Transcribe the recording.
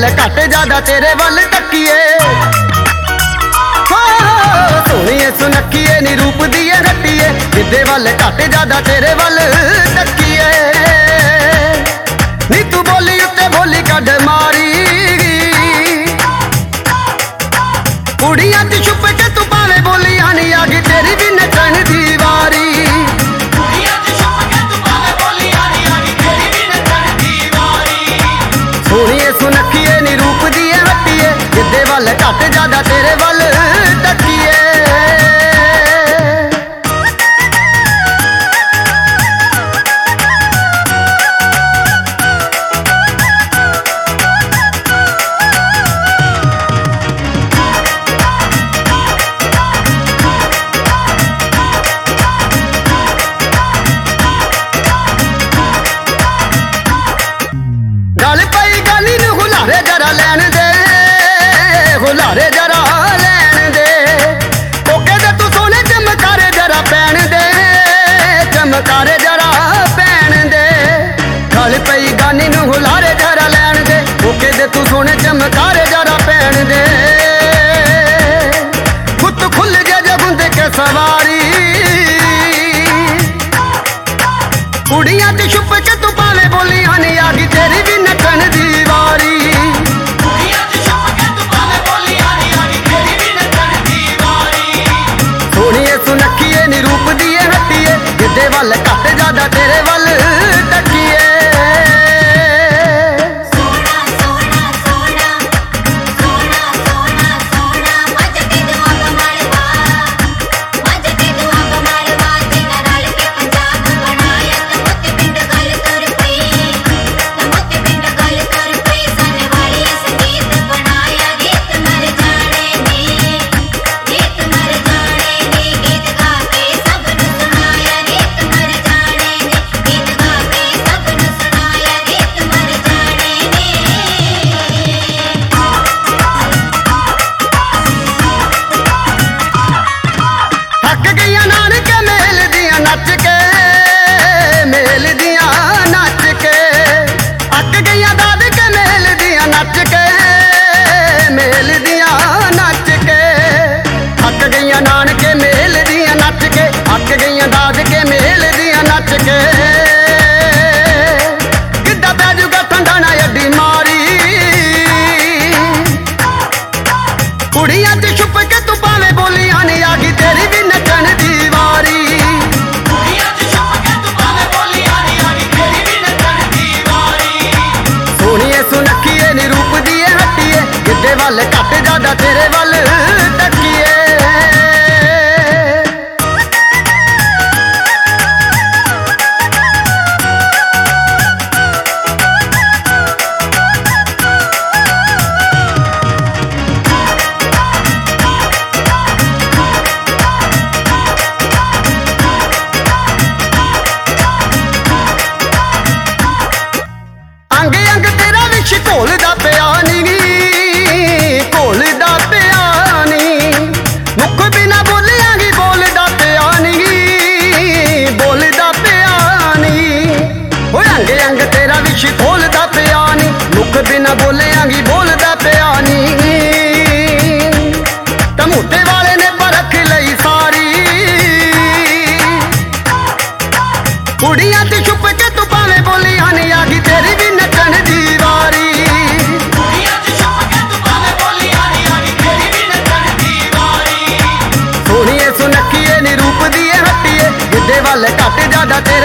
घट ज्यादा तेरे वल तकिए सोनिए सुनखिए नी रूप दिए रटिए जिदे वल घट ज्यादा तेरे वल तकिए नी तू बोली उत्ते बोली कड मारी कुड़ियां ती छुप के तू पावे बोली आनी आ गई तेरी भी नचन दी वारी सोनिए सुनखिए नी रूप दिए हटिए जिदे वल घट ज्यादा तेरे वल तकिए गल पई गाली नू हुलारे जरा लैन दे हुलारे जरा लैन दे कोके दे तू सोने चमकारे जरा पैन दे चमकारे जरा पैन दे गल पई गाली नू हुलारे जरा लैन दे कोके दे तू सोने चमकारे जरा पैन दे खुद खुल जा जब उंदे के सवारी कुड़ियां ती छुप के तू पावे बोली आनी आ गई तेरी भी नचन दी वारी सोनिए सुनखिए नी रूप दिए हटिए जिदे वल घट ज्यादा तेरे वल तकिए नानके मेल दिया नच के अक गई दाद के मेल दिया नच के किदा पैजूगा ठंडा अड्डी मारी कुड़ियां ती छुप के तू पावे बोली आनी आ गई तेरी भी नचन दी वारी सोनिए सुनखिए नी रूप दिए हटिए जिदे वल घट ज्यादा तेरे वल तकिए अंग अंग तेरा विच घोलदा पिया नी घोलदा पिया नी मुख बिना बोलियांगी बोलदा पिया नी बोलदा पिया नी ओ अंग अंग तेरा विच घोलदा पिया नी मुख बिना बोलियांगी बोलदा पिया नी तमूते वाले ने परख लई सारी कुड़ियां ती छुप के तू पावे बोली आनी आ गई तेरी भी नचन दी वारी सोनिए सुनखिए नी रूप दिए हटिए जिदे वल घट ज्यादा